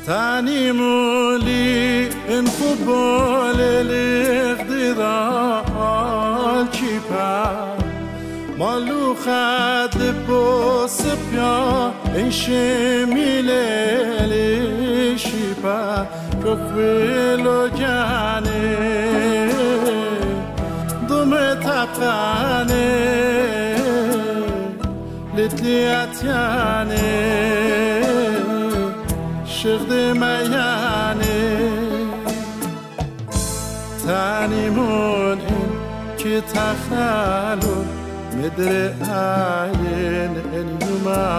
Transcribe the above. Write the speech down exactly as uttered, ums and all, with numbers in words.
تاني مولي ان فوتبول الاقتدار كيبا مالو خد بوسبيا ان شميلي شيبا كفيلو جاني دوم تقاني لتلياتياني شغد مياني تاني مون ان كي تخالو مدر عين اليوم